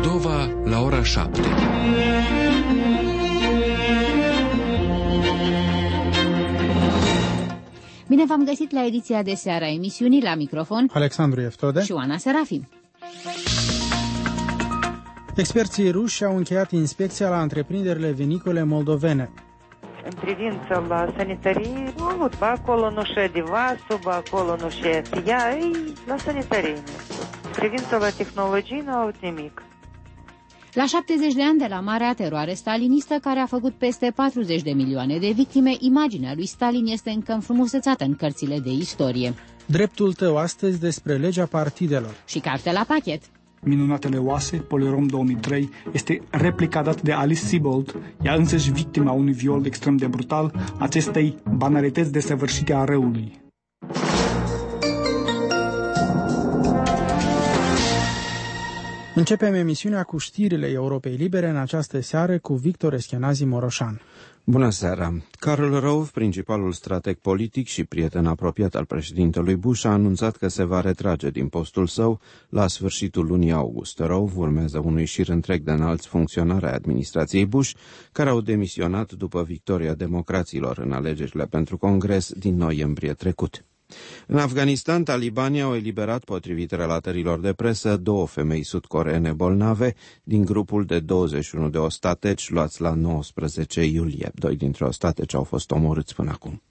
Moldova la ora 7. Bine v-am găsit la ediția de seară a emisiunii, la microfon Alexandru Eftode și Oana Serafim. Experții ruși au încheiat inspecția la întreprinderile vinicole moldovene. În privința la sanitarie, nu avut, acolo nu știe de vasul, acolo nu știe ea, la sanitarie. În privința la tehnologie nu avut nimic. La 70 de ani de la marea teroare stalinistă, care a făcut peste 40 de milioane de victime, imaginea lui Stalin este încă înfrumusețată în cărțile de istorie. Dreptul tău astăzi despre legea partidelor. Și carte la pachet. Minunatele oase, Polirom 2003, este replica dată de Alice Sebold, ea însăși victima unui viol extrem de brutal, acestei banalități desăvârșite a răului. Începem emisiunea cu știrile Europei Libere în această seară cu Victor Eschenazi Moroșan. Bună seara! Karl Rove, principalul strateg politic și prieten apropiat al președintelui Bush, a anunțat că se va retrage din postul său la sfârșitul lunii august. Rove urmează unui șir întreg de înalți funcționari ai administrației Bush, care au demisionat după victoria democraților în alegerile pentru Congres din noiembrie trecut. În Afganistan, talibanii au eliberat, potrivit relatărilor de presă, 2 femei sud-coreene bolnave din grupul de 21 de ostateci luați la 19 iulie. 2 dintre ostateci au fost omorâți până acum.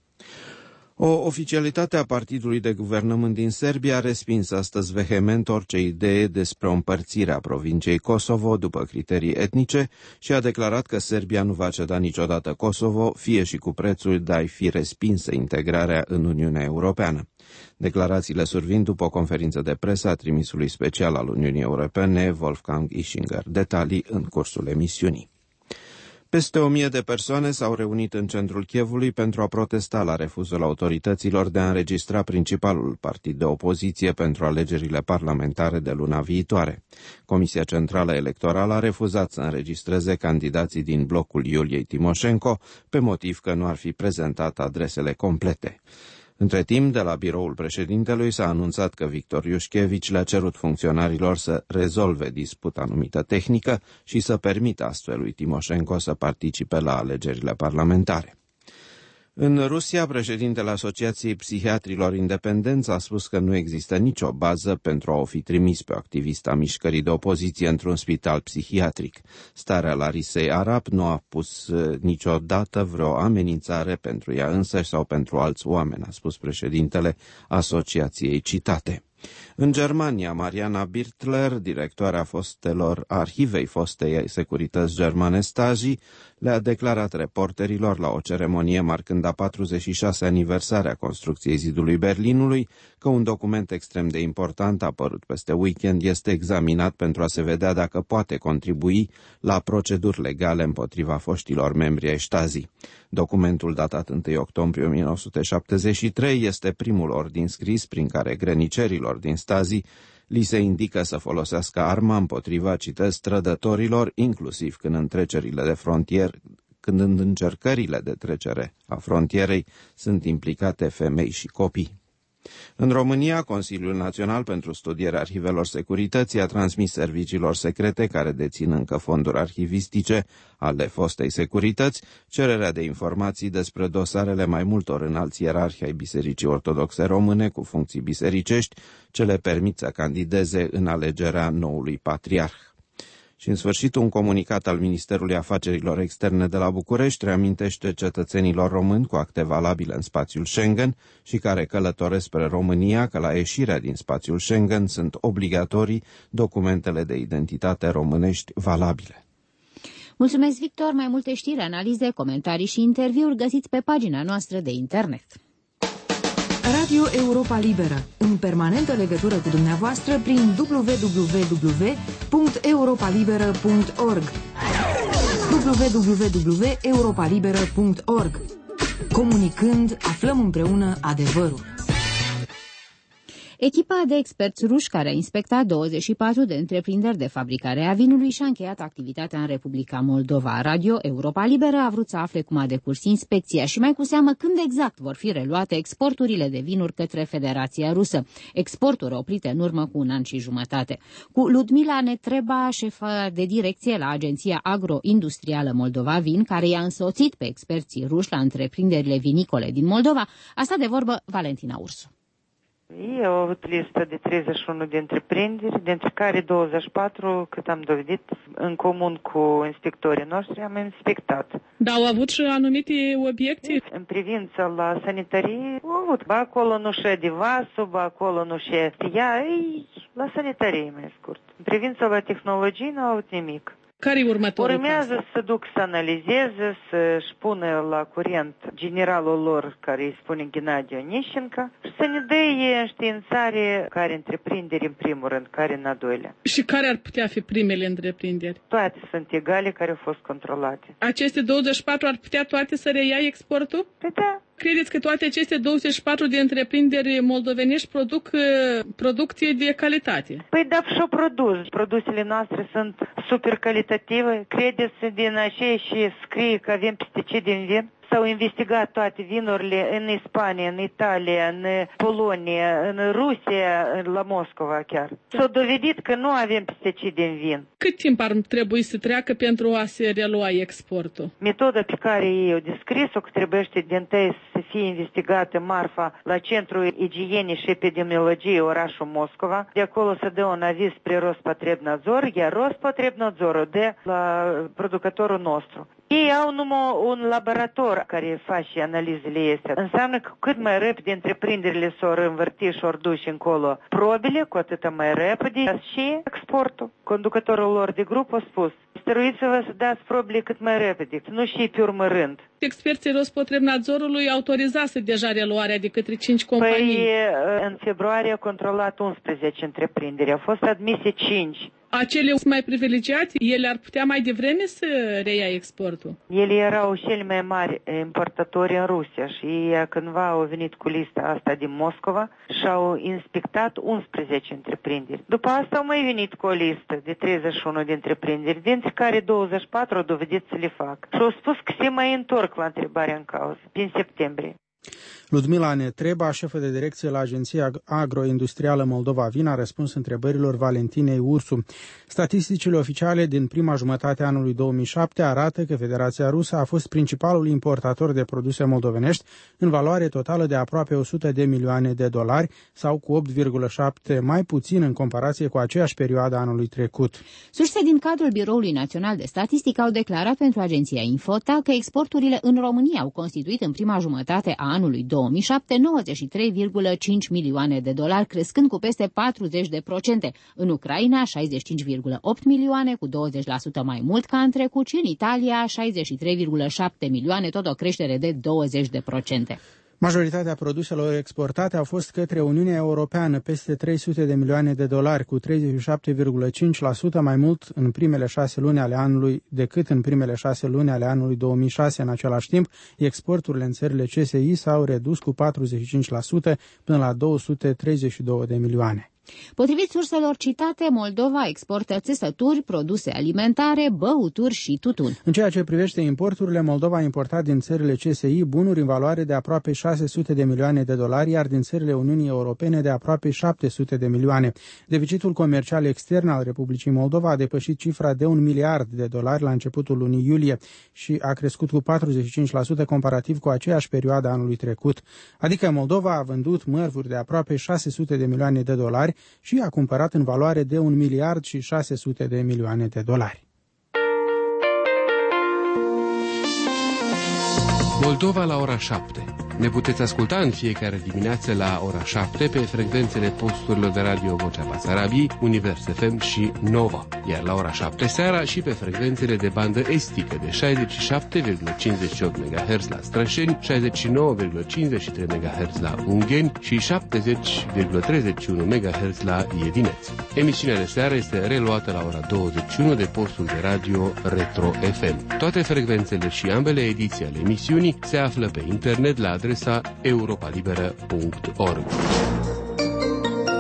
O oficialitate a partidului de guvernământ din Serbia a respins astăzi vehement orice idee despre o împărțire a provinciei Kosovo după criterii etnice și a declarat că Serbia nu va ceda niciodată Kosovo, fie și cu prețul de a-i fi respinsă integrarea în Uniunea Europeană. Declarațiile survin după o conferință de presă a trimisului special al Uniunii Europene, Wolfgang Ischinger. Detalii în cursul emisiunii. Peste 1000 de persoane s-au reunit în centrul Kievului pentru a protesta la refuzul autorităților de a înregistra principalul partid de opoziție pentru alegerile parlamentare de luna viitoare. Comisia Centrală Electorală a refuzat să înregistreze candidații din blocul Iuliei Timoșenko pe motiv că nu ar fi prezentat adresele complete. Între timp, de la biroul președintelui s-a anunțat că Victor Iușchevici le-a cerut funcționarilor să rezolve disputa numită tehnică și să permită astfel lui Timoșenko să participe la alegerile parlamentare. În Rusia, președintele Asociației Psihiatrilor Independenți a spus că nu există nicio bază pentru a o fi trimis pe o activistă a mișcării de opoziție într-un spital psihiatric. Starea Larisei Arap nu a pus niciodată vreo amenințare pentru ea însăși sau pentru alți oameni, a spus președintele asociației citate. În Germania, Mariana Birtler, directoarea arhivei fostei securități germane Stasi, le-a declarat reporterilor la o ceremonie marcând a 46 aniversarea construcției zidului Berlinului că un document extrem de important apărut peste weekend este examinat pentru a se vedea dacă poate contribui la proceduri legale împotriva foștilor membri ai Stasi. Documentul datat 1 octombrie 1973 este primul ordin scris prin care grănicerilor din Stasi li se indică să folosească arma împotriva, citez, trădătorilor, inclusiv când în încercările de trecere a frontierei sunt implicate femei și copii. În România, Consiliul Național pentru Studierea Arhivelor Securității a transmis serviciilor secrete care dețin încă fonduri arhivistice ale fostei securități cererea de informații despre dosarele mai multor înalți ierarhi ai Bisericii Ortodoxe Române cu funcții bisericești ce le permit să candideze în alegerea noului patriarh. Și în sfârșit, un comunicat al Ministerului Afacerilor Externe de la București reamintește cetățenilor români cu acte valabile în spațiul Schengen și care călătoresc spre România că la ieșirea din spațiul Schengen sunt obligatorii documentele de identitate românești valabile. Mulțumesc, Victor! Mai multe știri, analize, comentarii și interviuri găsiți pe pagina noastră de internet. Radio Europa Liberă, în permanentă legătură cu dumneavoastră prin www.europalibera.org www.europalibera.org. Comunicând, aflăm împreună adevărul. Echipa de experți ruși care a inspectat 24 de întreprinderi de fabricare a vinului și a încheiat activitatea în Republica Moldova. Radio Europa Liberă a vrut să afle cum a decurs inspecția și mai cu seamă când exact vor fi reluate exporturile de vinuri către Federația Rusă. Exporturi oprite în urmă cu un an și jumătate. Cu Ludmila Netreba, șefă de direcție la Agenția Agroindustrială Moldova Vin, care i-a însoțit pe experții ruși la întreprinderile vinicole din Moldova, a stat de vorbă Valentina Ursu. Ei au avut listă de 31 de întreprinderi, dintre care 24, cât am dovedit, în comun cu inspectorii noștri, am inspectat. Dar au avut și anumite obiecții? În privința la sanitarie, au avut. Ba acolo nu șede vasul, ba acolo nu șede ea, la sanitarie, mai scurt. În privința la tehnologie, nu au avut nimic. Care-i următorul Urmează pas? să duc să analizeze, să-și pună la curent generalul lor, care îi spune Gennady Onișenko, și să ne dea înștiințare care întreprinderi în primul rând, care în a doilea. Și care ar putea fi primele întreprinderi? Toate sunt egale care au fost controlate. Aceste 24 ar putea toate să reia exportul? Păi da. Credeți că toate aceste 24 de întreprinderi moldovenești produc producție de calitate? Păi da, și-o produs. Produsele noastre sunt super calitative. Credeți din aceea și scrie că avem pesticide în vin? S-au investigat toate vinurile în Spania, în Italia, în Polonia, în Rusia, la Moscova chiar. S-au dovedit că nu avem pesticide în vin. Cât timp ar trebui să treacă pentru a se relua exportul? Metoda pe care ei au descris-o, că trebuiește din tăi să fie investigată marfa la Centrul Igienii și Epidemiologie, orașul Moscova. De acolo se dă un aviz spre Rospotrebnadzor, iar Rospotrebnadzorul dă la producătorul nostru. Ei au numai un laborator care face analizele astea. Înseamnă că cât mai repede întreprinderile s-au învârti și ori duși încolo probele, cu atât mai repede și exportul. Conducătorul lor de grup a spus, stăruiți-vă să dați probele cât mai repede, nu și pe urmă rând. Experții Rospotrebnadzorului autorizează deja reluarea de către 5 companii. Păi în februarie a controlat 11 întreprinderi, au fost admise 5. Acele mai privilegiate, ele ar putea mai devreme să reia exportul? Ele erau cele mai mari importatori în Rusia și ei cândva au venit cu lista asta din Moscova și au inspectat 11 întreprinderi. După asta au mai venit cu o listă de 31 de întreprinderi, dintre care 24 au dovedit să le fac. Și au spus că se mai întorc la întrebarea în cauză, din septembrie. Ludmila Netreba, șefă de direcție la Agenția Agroindustrială Moldova Vin, a răspuns întrebărilor Valentinei Ursu. Statisticile oficiale din prima jumătate a anului 2007 arată că Federația Rusă a fost principalul importator de produse moldovenești în valoare totală de aproape 100 de milioane de dolari sau cu 8,7 mai puțin în comparație cu aceeași perioadă anului trecut. Surse din cadrul Biroului Național de Statistică au declarat pentru agenția Infota că exporturile în România au constituit în prima jumătate a anului 2007 93,5 milioane de dolari, crescând cu peste 40%. În Ucraina 65,8 milioane, cu 20% mai mult ca în trecut, și în Italia 63,7 milioane, tot o creștere de 20%. Majoritatea produselor exportate au fost către Uniunea Europeană, peste 300 de milioane de dolari, cu 37,5% mai mult în primele 6 luni ale anului decât în primele 6 luni ale anului 2006. În același timp, exporturile în țările CSI s-au redus cu 45% până la 232 de milioane. Potrivit surselor citate, Moldova exportă țesături, produse alimentare, băuturi și tutun. În ceea ce privește importurile, Moldova a importat din țările CSI bunuri în valoare de aproape 600 de milioane de dolari, iar din țările Uniunii Europene de aproape 700 de milioane. Deficitul comercial extern al Republicii Moldova a depășit cifra de 1 miliard de dolari la începutul lunii iulie și a crescut cu 45% comparativ cu aceeași perioadă anului trecut. Adică Moldova a vândut mărfuri de aproape 600 de milioane de dolari și a cumpărat în valoare de 1 miliard și 600 de milioane de dolari. Moldova la ora 7. Ne puteți asculta în fiecare dimineață la ora 7 pe frecvențele posturilor de radio Vocea Basarabiei, Univers FM și Nova, iar la ora 7 seara și pe frecvențele de bandă estică de 67,58 MHz la Strășeni, 69,53 MHz la Ungheni și 70,31 MHz la Iedineț. Emisiunea de seară este reluată la ora 21 de postul de radio Retro FM. Toate frecvențele și ambele ediții ale emisiunii se află pe internet la adresa europalibera.org.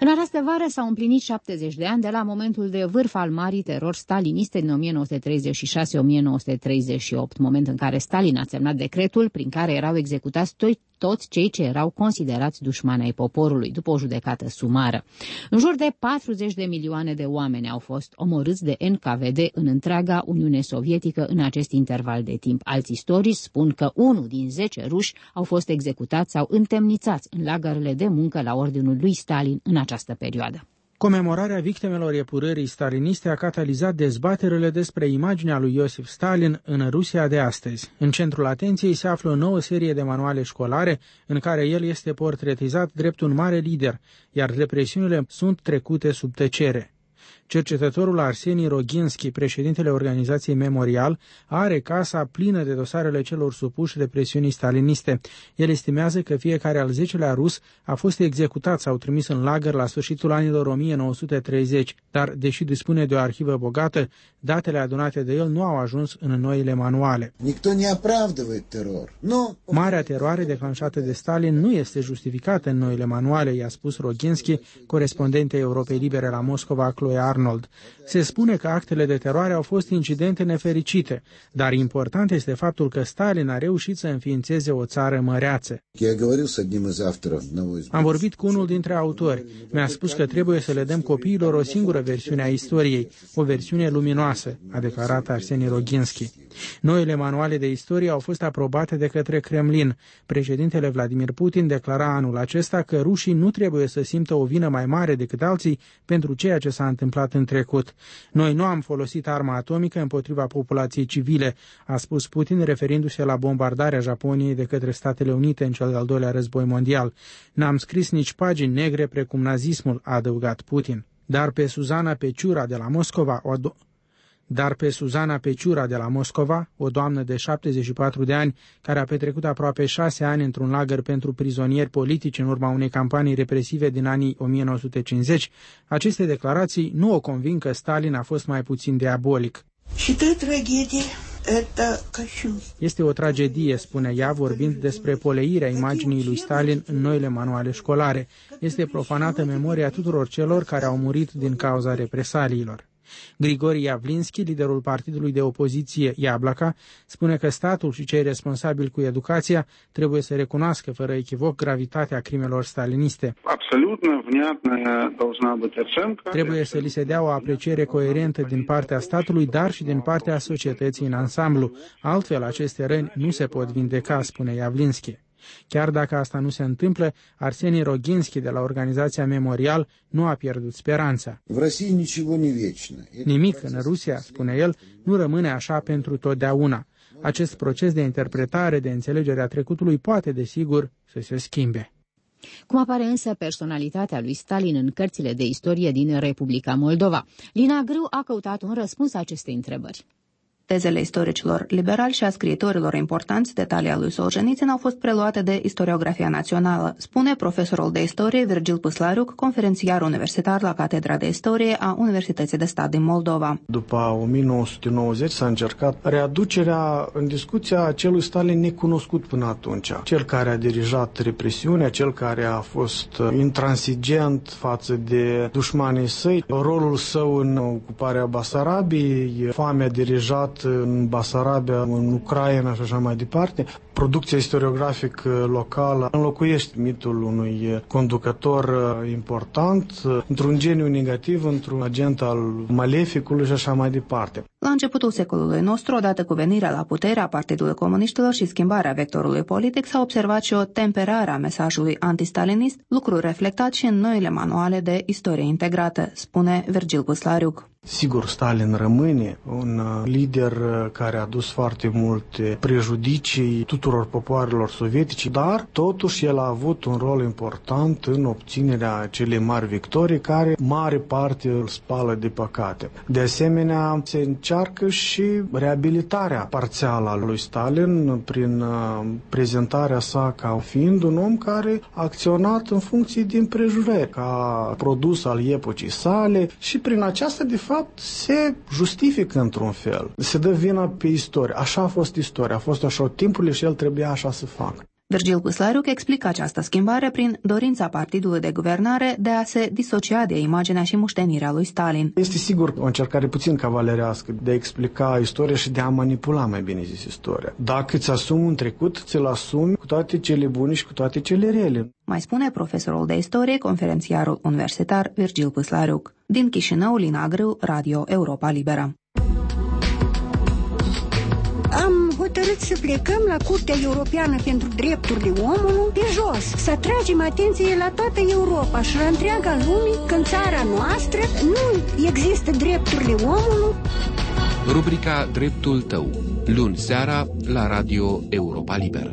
În această vară s-au împlinit 70 de ani de la momentul de vârf al marii terori staliniste din 1936-1938, moment în care Stalin a semnat decretul prin care erau executați toți cei ce erau considerați dușmani ai poporului, după o judecată sumară. În jur de 40 de milioane de oameni au fost omorâți de NKVD în întreaga Uniune Sovietică în acest interval de timp. Alți istorici spun că 1 din 10 ruși au fost executați sau întemnițați în lagărele de muncă la ordinul lui Stalin în această perioadă. Comemorarea victimelor epurării staliniste a catalizat dezbaterile despre imaginea lui Iosif Stalin în Rusia de astăzi. În centrul atenției se află o nouă serie de manuale școlare în care el este portretizat drept un mare lider, iar represiunile sunt trecute sub tăcere. Cercetătorul Arseni Roginski, președintele organizației Memorial, are casa plină de dosarele celor supuși represiunii staliniste. El estimează că fiecare al 10-lea rus a fost executat sau trimis în lagăr la sfârșitul anilor 1930, dar, deși dispune de o arhivă bogată, datele adunate de el nu au ajuns în noile manuale. Marea teroare declanșată de Stalin nu este justificată în noile manuale, i-a spus Roginski, corespondentei Europei Libere la Moscova, Chloe Arnold. Se spune că actele de teroare au fost incidente nefericite, dar important este faptul că Stalin a reușit să înființeze o țară măreață. Am vorbit cu unul dintre autori. Mi-a spus că trebuie să le dăm copiilor o singură versiune a istoriei, o versiune luminoasă, a declarat Arseni Roginski. Noile manuale de istorie au fost aprobate de către Kremlin. Președintele Vladimir Putin declara anul acesta că rușii nu trebuie să simtă o vină mai mare decât alții pentru ceea ce s-a întâmplat în trecut. Noi nu am folosit arma atomică împotriva populației civile, a spus Putin, referindu-se la bombardarea Japoniei de către Statele Unite în cel de-al doilea război mondial. N-am scris nici pagini negre precum nazismul, a adăugat Putin. Dar pe Suzana Peciura de la Moscova, o doamnă de 74 de ani, care a petrecut aproape 6 ani într-un lagăr pentru prizonieri politici în urma unei campanii represive din anii 1950, aceste declarații nu o conving că Stalin a fost mai puțin diabolic. Este o tragedie, spune ea, vorbind despre poleirea imaginii lui Stalin în noile manuale școlare. Este profanată memoria tuturor celor care au murit din cauza represaliilor. Grigori Yavlinski, liderul partidului de opoziție Yablaka, spune că statul și cei responsabili cu educația trebuie să recunoască fără echivoc gravitatea crimelor staliniste. Trebuie să li se dea o apreciere coerentă din partea statului, dar și din partea societății în ansamblu. Altfel, aceste răni nu se pot vindeca, spune Yavlinski. Chiar dacă asta nu se întâmplă, Arseni Roginski de la organizația Memorial nu a pierdut speranța. Nimic în Rusia, spune el, nu rămâne așa pentru totdeauna. Acest proces de interpretare, de înțelegere a trecutului poate, desigur, să se schimbe. Cum apare însă personalitatea lui Stalin în cărțile de istorie din Republica Moldova? Lina Grâu a căutat un răspuns acestei întrebări. Tezele istoricilor liberali și a scriitorilor importanți, detalii ale lui Solzhenitsyn, au fost preluate de Istoriografia Națională, spune profesorul de istorie Virgil Păslariuc, conferențiar universitar la Catedra de Istorie a Universității de Stat din Moldova. După 1990 s-a încercat readucerea în discuția acelui Stalin necunoscut până atunci. Cel care a dirijat represiunea, cel care a fost intransigent față de dușmanii săi, rolul său în ocuparea Basarabiei, foamea dirijat în Basarabia, în Ucraina și așa mai departe. Producția istoriografică locală înlocuiește mitul unui conducător important într-un geniu negativ, într-un agent al maleficului și așa mai departe. La începutul secolului nostru, odată cu venirea la putere a Partidului Comuniștilor și schimbarea vectorului politic, s-a observat și o temperare a mesajului antistalinist, lucru reflectat și în noile manuale de istorie integrată, spune Virgil Păslariuc. Sigur, Stalin rămâne un lider care a dus foarte multe prejudicii tuturor popoarelor sovietice, dar totuși el a avut un rol important în obținerea acelei mari victorii care mare parte îl spală de păcate. De asemenea, se încearcă și reabilitarea parțială a lui Stalin prin prezentarea sa ca fiind un om care a acționat în funcție de împrejurări, ca produs al epocii sale și prin aceasta, de fapt, se justifică într-un fel. Se dă vina pe istorie. Așa a fost istoria, a fost așa timpurile și el trebuia așa să facă. Virgil Păslariuc explică această schimbare prin dorința partidului de guvernare de a se disocia de imaginea și moștenirea lui Stalin. Este sigur o încercare puțin cavalerească de a explica istoria și de a manipula, mai bine zis, istoria. Dacă îți asumi un trecut, ți-l asumi cu toate cele bune și cu toate cele rele. Mai spune profesorul de istorie, conferențiarul universitar Virgil Păslariuc. Din Chișinău, Lina Grâu, Radio Europa Liberă. Am hotărât să plecăm la Curtea Europeană pentru Drepturile Omului pe jos, să atragem atenție la toată Europa și la întreaga lume că în țara noastră nu există drepturile omului. Rubrica Dreptul tău, luni seara la Radio Europa Liberă.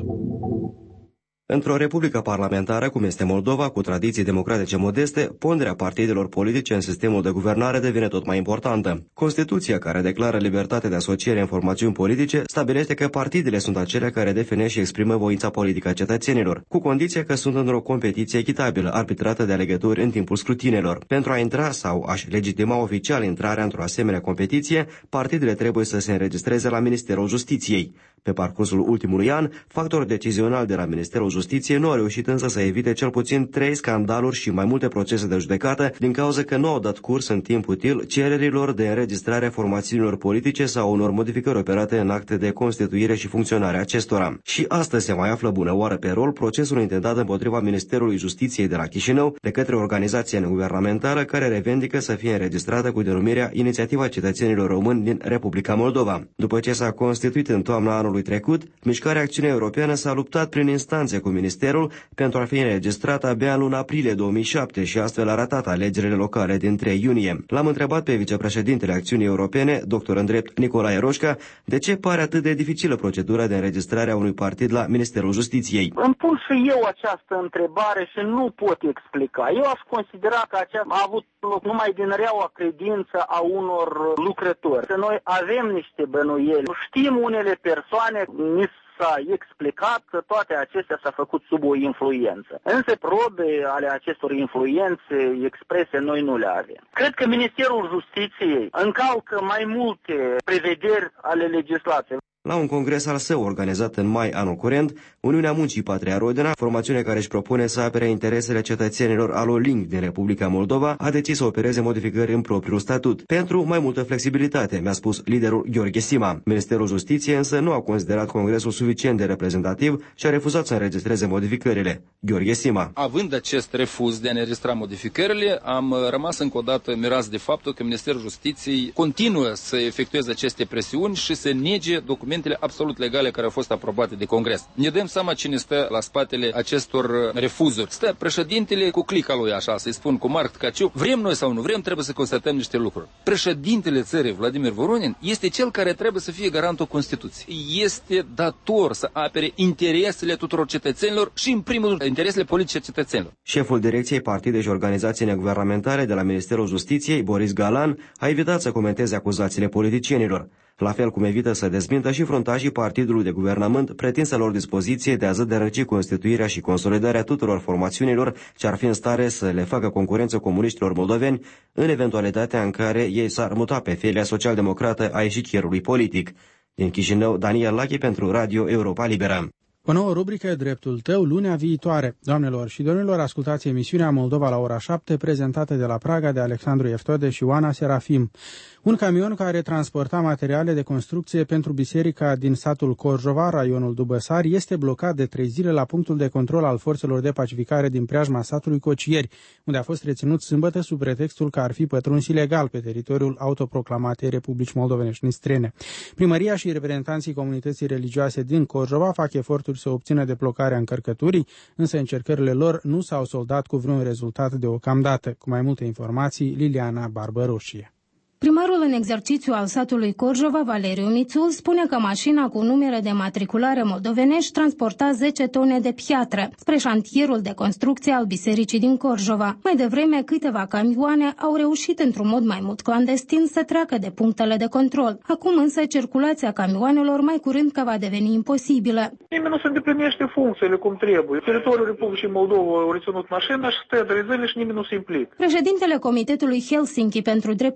Într-o republică parlamentară, cum este Moldova, cu tradiții democratice modeste, ponderea partidelor politice în sistemul de guvernare devine tot mai importantă. Constituția, care declară libertatea de asociere în formațiuni politice, stabilește că partidele sunt acelea care definesc și exprimă voința politică a cetățenilor, cu condiția că sunt într-o competiție echitabilă, arbitrată de alegători în timpul scrutinelor. Pentru a intra sau a-și legitima oficial intrarea într-o asemenea competiție, partidele trebuie să se înregistreze la Ministerul Justiției. Pe parcursul ultimului an, factorul decizional de la Ministerul Justiției nu a reușit însă să evite cel puțin 3 scandaluri și mai multe procese de judecată din cauza că nu au dat curs în timp util cererilor de înregistrare a formațiunilor politice sau unor modificări operate în acte de constituire și funcționare acestora. Și astăzi se mai află bună oară pe rol procesul intentat împotriva Ministerului Justiției de la Chișinău de către organizația neguvernamentală care revendică să fie înregistrată cu denumirea Inițiativa Cetățenilor Români din Republica Moldova. După ce s-a constituit în toamna anului trecut, Mișcarea Acțiune Europeană s-a luptat prin instanțe cu Ministerul pentru a fi înregistrată abia în luna aprilie 2007 și astfel a ratat alegerile locale din 3 iunie. L-am întrebat pe vicepreședintele Acțiunii Europene, doctor în drept Nicolae Roșca, de ce pare atât de dificilă procedura de înregistrare a unui partid la Ministerul Justiției. Îmi pun și eu această întrebare și nu pot explica. Eu aș considera că aceasta a avut loc numai din reaua credință a unor lucrători. Că noi avem niște bănuieli. Știm unele persoane, s-a explicat că toate acestea s-a făcut sub o influență. Însă probe ale acestor influențe exprese noi nu le avem. Cred că Ministerul Justiției încalcă mai multe prevederi ale legislației. La un congres al său organizat în mai anul curent, Uniunea Muncii Patria Rodina, formațiune care își propune să apere interesele cetățenilor aloling din Republica Moldova, a decis să opereze modificări în propriul statut. Pentru mai multă flexibilitate, mi-a spus liderul Gheorghe Sima. Ministerul Justiției însă nu a considerat congresul suficient de reprezentativ și a refuzat să înregistreze modificările. Gheorghe Sima. Având acest refuz de a înregistra modificările, am rămas încă o dată mirați de faptul că Ministerul Justiției continuă să efectueze aceste presiuni și să nege documentele absolut legale care au fost aprobate de Congres. Ne dăm seama cine stă la spatele acestor refuzuri. Stă președintele cu clica lui, așa, să-i spun cu Marc Tcaciu. Vrem noi sau nu vrem, trebuie să constatăm niște lucruri. Președintele țării, Vladimir Voronin, este cel care trebuie să fie garantul Constituției. Este dator să apere interesele tuturor cetățenilor și, în primul rând, interesele politice cetățenilor. Șeful Direcției Partide și Organizații Neguvernamentale de la Ministerul Justiției, Boris Galan, a evitat să comenteze acuzațiile politicienilor. La fel cum evită să dezmintă și fruntașii partidului de guvernământ pretinsă lor dispoziție de a zădărăci constituirea și consolidarea tuturor formațiunilor ce ar fi în stare să le facă concurență comuniștilor moldoveni în eventualitatea în care ei s-ar muta pe felia social-democrată a eșichierului politic. Din Chișinău, Daniel Lachi pentru Radio Europa Liberă. O nouă rubrică, Dreptul tău, lunea viitoare. Doamnelor și domnilor, ascultați emisiunea Moldova la ora 7, prezentată de la Praga de Alexandru Eftode și Oana Serafim. Un camion care transporta materiale de construcție pentru biserica din satul Corjova, raionul Dubăsari, este blocat de 3 zile la punctul de control al forțelor de pacificare din preajma satului Cocieri, unde a fost reținut sâmbătă sub pretextul că ar fi pătruns ilegal pe teritoriul autoproclamatei Republici Moldovenești Nistrene. Primăria și reprezentanții comunității religioase din Corjova fac eforturi să obțină deblocarea încărcăturii, însă încercările lor nu s-au soldat cu vreun rezultat deocamdată. Cu mai multe informații, Liliana Barbăroșie. Primarul în exercițiu al satului Corjova, Valeriu Mițul, spune că mașina cu numere de matriculare moldovenești transporta 10 tone de piatră spre șantierul de construcție al bisericii din Corjova. Mai devreme, câteva camioane au reușit într-un mod mai mult clandestin să treacă de punctele de control. Acum însă circulația camioanelor mai curând că va deveni imposibilă. Nimeni nu se îndeplinește funcțiile cum trebuie. Teritoriul Republicii Moldova au reținut mașina și stă 3 zile și nimeni nu se implică. Președintele Comitetului Helsinki pentru Drepturile Omului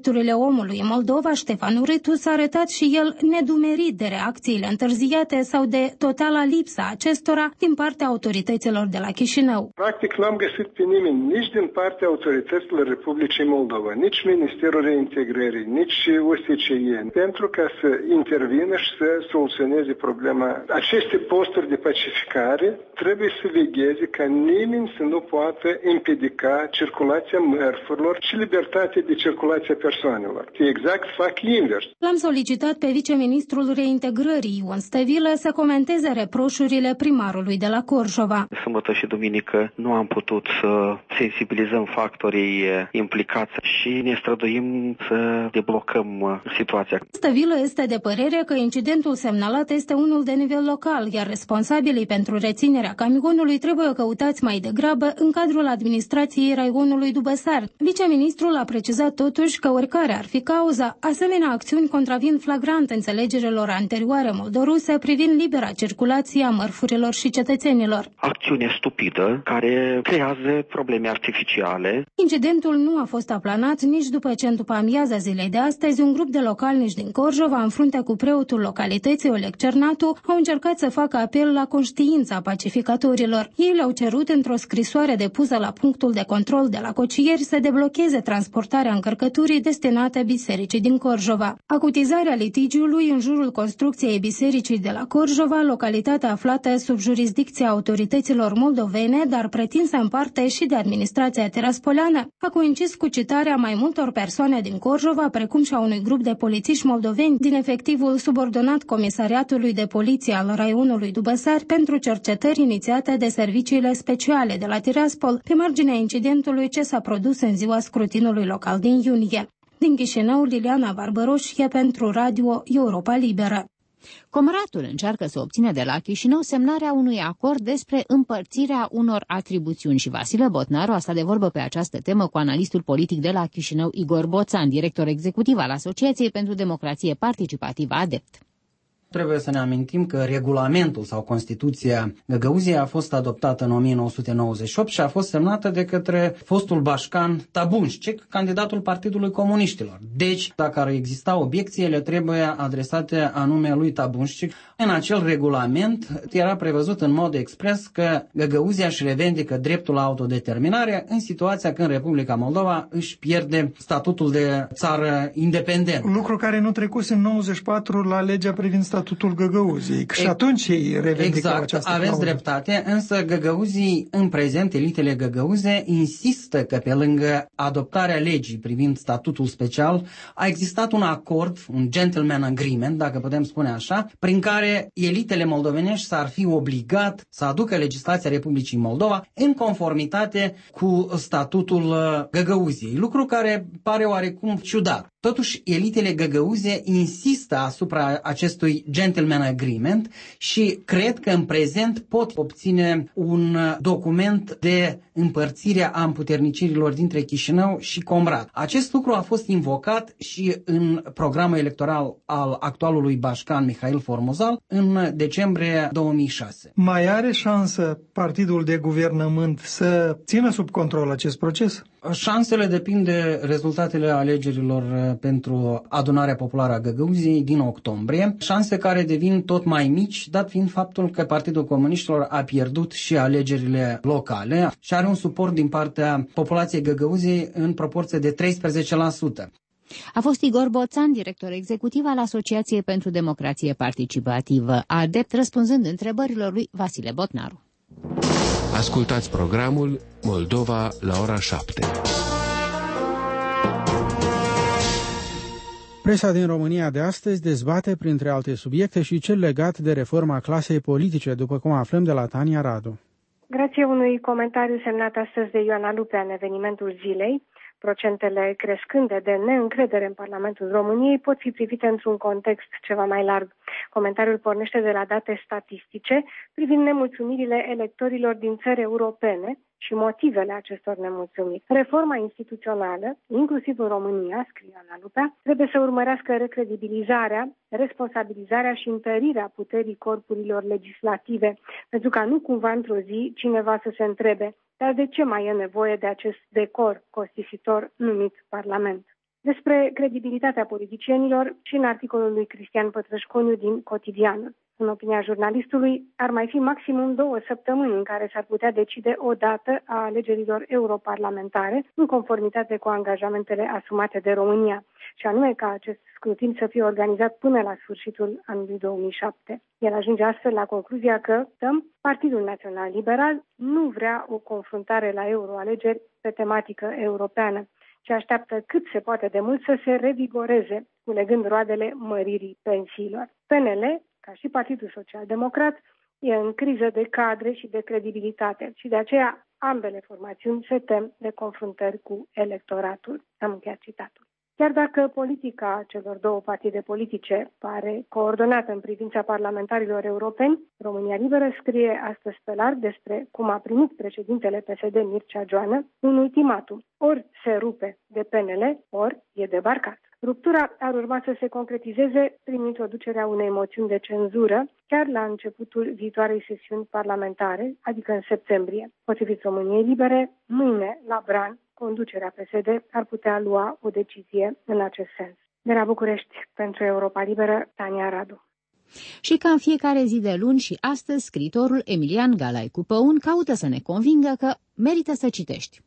Omului în Moldova, Ștefan Urâtu, s-a arătat și el nedumerit de reacțiile întârziate sau de totala lipsa acestora din partea autorităților de la Chișinău. Practic n-am găsit pe nimeni, nici din partea autorităților Republicii Moldova, nici Ministerul Reintegrării, nici OSCE, pentru ca să intervină și să soluționeze problema. Aceste posturi de pacificare trebuie să vegheze ca nimeni să nu poată împiedica circulația mărfurilor și libertatea de circulație a persoanelor. Exact fac invers. L-am solicitat pe viceministrul Reintegrării, Ion Stăvilă, să comenteze reproșurile primarului de la Corjova. Sâmbătă și duminică nu am putut să sensibilizăm factorii implicați și ne străduim să deblocăm situația. Stăvilă este de părere că incidentul semnalat este unul de nivel local, iar responsabilii pentru reținerea camionului trebuie căutați mai degrabă în cadrul administrației raionului Dubăsar. Viceministrul a precizat totuși că oricare ar fi cauza, asemenea acțiuni contravin flagrant înțelegerilor anterioare moldoruse privind libera circulație a mărfurilor și cetățenilor. Acțiune stupidă care creează probleme artificiale. Incidentul nu a fost aplanat nici după ce în după amiaza zilei de astăzi un grup de localnici din Corjova, în fruntea cu preotul localității Oleg Cernatu, au încercat să facă apel la conștiința pacificatorilor. Ei le-au cerut într-o scrisoare depusă la punctul de control de la Cocieri să deblocheze transportarea încărcăturii destinate bisericii din Corjova. Acutizarea litigiului în jurul construcției bisericii de la Corjova, localitatea aflată sub jurisdicția autorităților moldovene, dar pretinsă în parte și de administrația tiraspoleană, a coincis cu citarea mai multor persoane din Corjova, precum și a unui grup de polițiști moldoveni din efectivul subordonat Comisariatului de Poliție al raionului Dubăsari pentru cercetări inițiate de serviciile speciale de la Tiraspol pe marginea incidentului ce s-a produs în ziua scrutinului local din iunie. Din Chișinău, Liliana Barbăroșie pentru Radio Europa Liberă. Comratul încearcă să obțină de la Chișinău semnarea unui acord despre împărțirea unor atribuțiuni și Vasile Botnaru a stat de vorbă pe această temă cu analistul politic de la Chișinău, Igor Boțan, director executiv al Asociației pentru Democrație Participativă ADEPT. Trebuie să ne amintim că regulamentul sau Constituția Găgăuziei a fost adoptată în 1998 și a fost semnată de către fostul bașcan Tabunșcik, candidatul Partidului Comuniștilor. Deci, dacă ar exista obiecții, ele trebuie adresate anume lui Tabunșcik. În acel regulament era prevăzut în mod expres că Găgăuzia își revendică dreptul la autodeterminare în situația când Republica Moldova își pierde statutul de țară independent. Lucru care nu trecuse în 94 la legea privind statutul Găgăuziei. Și atunci ei revendicau această aveți clauză. dreptate, însă Găgăuzii, în prezent, elitele găgăuze insistă că pe lângă adoptarea legii privind statutul special a existat un acord, un gentleman agreement, dacă putem spune așa, prin care elitele moldovenești s-ar fi obligat să aducă legislația Republicii Moldova în conformitate cu statutul Găgăuziei, lucru care pare oarecum ciudat. Totuși, elitele găgăuze insistă asupra acestui gentleman agreement și cred că în prezent pot obține un document de împărțire a împuternicirilor dintre Chișinău și Comrat. Acest lucru a fost invocat și în programul electoral al actualului bașcan Mihail Formuzal în decembrie 2006. Mai are șansă partidul de guvernământ să țină sub control acest proces? Șansele depind de rezultatele alegerilor pentru adunarea populară a Găgăuziei din octombrie, șanse care devin tot mai mici, dat fiind faptul că Partidul Comuniștilor a pierdut și alegerile locale și are un suport din partea populației Găgăuziei în proporție de 13%. A fost Igor Boțan, director executiv al Asociației pentru Democrație Participativă ADEPT, răspunzând întrebărilor lui Vasile Botnaru. Ascultați programul Moldova la ora 7. Presa din România de astăzi dezbate, printre alte subiecte, și cel legat de reforma clasei politice, după cum aflăm de la Tania Radu. Grație unui comentariu semnat astăzi de Ioana Lupea în evenimentul zilei, procentele crescânde de neîncredere în Parlamentul României pot fi privite într-un context ceva mai larg. Comentariul pornește de la date statistice privind nemulțumirile electorilor din țări europene și motivele acestor nemulțumiri. Reforma instituțională, inclusiv în România, scrie Ioana Lupea, trebuie să urmărească recredibilizarea, responsabilizarea și întărirea puterii corpurilor legislative, pentru ca nu cumva într-o zi cineva să se întrebe: dar de ce mai e nevoie de acest decor costisitor numit Parlament? Despre credibilitatea politicienilor și în articolul lui Cristian Pătrășconiu din Cotidianul. În opinia jurnalistului, ar mai fi maximum 2 săptămâni în care s-ar putea decide o dată a alegerilor europarlamentare, în conformitate cu angajamentele asumate de România, și anume ca acest scrutin să fie organizat până la sfârșitul anului 2007. El ajunge astfel la concluzia că Partidul Național Liberal nu vrea o confruntare la euroalegeri pe tematică europeană, ci așteaptă cât se poate de mult să se revigoreze, culegând roadele măririi pensiilor. PNL, ca și Partidul Social Democrat, e în criză de cadre și de credibilitate și de aceea ambele formațiuni se tem de confruntări cu electoratul. Am încheiat citatul. Chiar dacă politica celor două partide politice pare coordonată în privința parlamentarilor europeni, România Liberă scrie astăzi pe larg despre cum a primit președintele PSD Mircea Joană un ultimatum. Ori se rupe de PNL, ori e debarcat. Ruptura ar urma să se concretizeze prin introducerea unei moțiuni de cenzură chiar la începutul viitoarei sesiuni parlamentare, adică în septembrie. Potrivit României Libere, mâine la Bran, conducerea PSD ar putea lua o decizie în acest sens. De la București, pentru Europa Liberă, Tania Radu. Și ca în fiecare zi de luni și astăzi, scriitorul Emilian Galaicu Păun caută să ne convingă că merită să citești.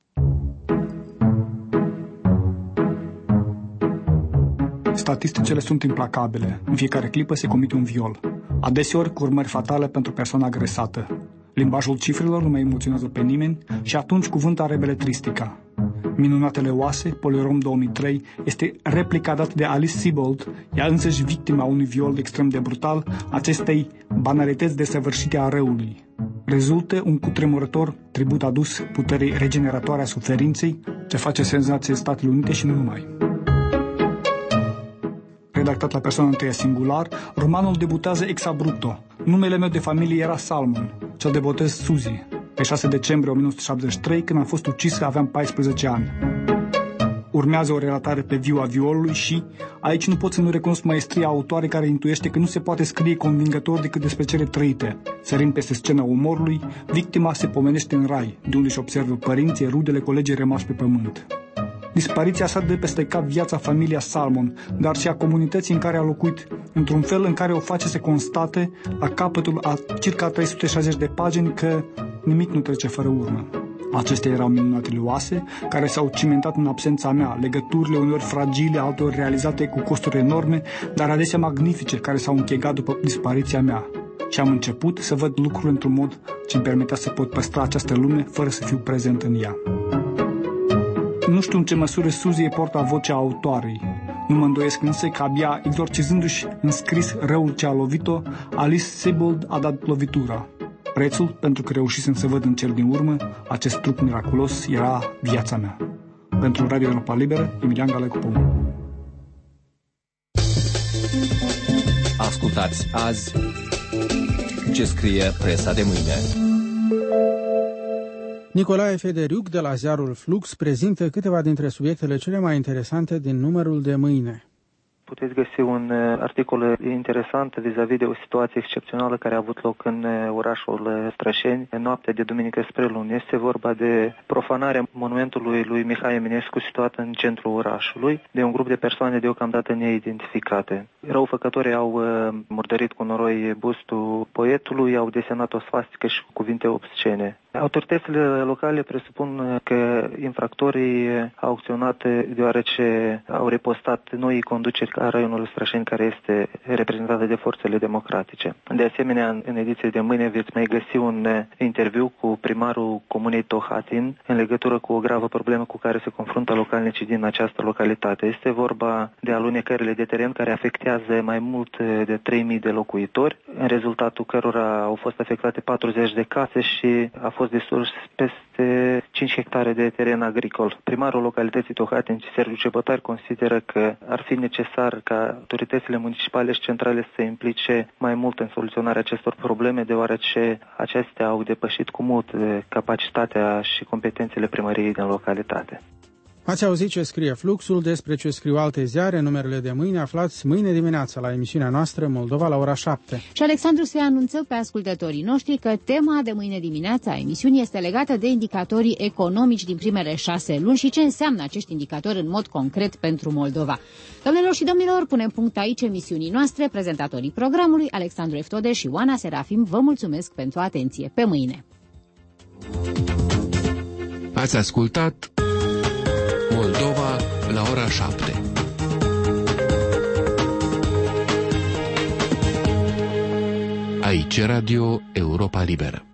Statisticile sunt implacabile. În fiecare clipă se comite un viol. Adeseori cu urmări fatale pentru persoana agresată. Limbajul cifrelor nu mai emoționează pe nimeni și atunci cuvântul are beletristica. Minunatele oase, Polirom 2003, este replica dată de Alice Sebold, ea însăși victima unui viol extrem de brutal, acestei banalități desăvârșite a răului. Rezultă un cutremurător tribut adus puterii regeneratoare a suferinței, ce face senzație Statele Unite și nu numai. Redactat la persoana întâia singular, romanul debutează ex abrupto. Numele meu de familie era Salmon, cel de botez Suzy. Pe 6 decembrie 1973, când am fost ucis, aveam 14 ani. Urmează o relatare pe viu a violului și aici nu pot să nu recunosc maestria autoare care intuiește că nu se poate scrie convingător decât despre cele trăite. Sărind peste scena umorului, victima se pomenește în rai, de unde își observă părinții, rudele, colegii rămași pe pământ. Dispariția sa dă peste cap viața familia Salmon, dar și a comunității în care a locuit, într-un fel în care o face să constate, la capătul a circa 360 de pagini, că nimic nu trece fără urmă. Acestea erau minunatele oase, care s-au cimentat în absența mea, legăturile uneori fragile, alteori realizate cu costuri enorme, dar adesea magnifice, care s-au închegat după dispariția mea. Și am început să văd lucrurile într-un mod ce îmi permitea să pot păstra această lume fără să fiu prezent în ea. Nu știu în ce măsură Suzy e porta-vocea autoarei. Nu mă îndoiesc însă că abia exorcizându-și în scris răul ce a lovit-o, Alice Sebold a dat lovitura. Prețul, pentru că reușisem să văd în cel din urmă, acest trup miraculos era viața mea. Pentru Radio Europa Liberă, Emilian Galaicu Păun. Ascultați azi ce scrie presa de mâine. Nicolae Federiuc de la ziarul Flux prezintă câteva dintre subiectele cele mai interesante din numărul de mâine. Puteți găsi un articol interesant vis-a-vis de o situație excepțională care a avut loc în orașul Strășeni, în noaptea de duminică spre luni. Este vorba de profanarea monumentului lui Mihai Eminescu situat în centrul orașului, de un grup de persoane deocamdată neidentificate. Răufăcătorii au murdărit cu noroi bustul poetului, au desenat o svastică și cuvinte obscene. Autoritățile locale presupun că infractorii au acționat deoarece au repostat noi conduceri a raionului Strășeni, care este reprezentată de forțele democratice. De asemenea, în ediție de mâine veți mai găsi un interviu cu primarul comunei Tohatin în legătură cu o gravă problemă cu care se confruntă localnicii din această localitate. Este vorba de alunecările de teren care afectează mai mult de 3.000 de locuitori, în rezultatul cărora au fost afectate 40 de case și a fost distrus peste 5 hectare de teren agricol. Primarul localității Tohatin, Sergiu Cebătar, consideră că ar fi necesar ca autoritățile municipale și centrale să se implice mai mult în soluționarea acestor probleme, deoarece acestea au depășit cu mult capacitatea și competențele primăriei din localitate. Ați auzit ce scrie Fluxul, despre ce scriu alte ziare, numerele de mâine aflați mâine dimineață la emisiunea noastră Moldova la ora 7. Și Alexandru se anunță pe ascultătorii noștri că tema de mâine dimineață a emisiunii este legată de indicatorii economici din primele 6 luni și ce înseamnă acești indicatori în mod concret pentru Moldova. Doamnelor și domnilor, punem punct aici emisiunii noastre. Prezentatorii programului, Alexandru Eftode și Oana Serafim, vă mulțumesc pentru atenție. Pe mâine! Ați ascultat Moldova la ora 7. Aici Radio Europa Liberă.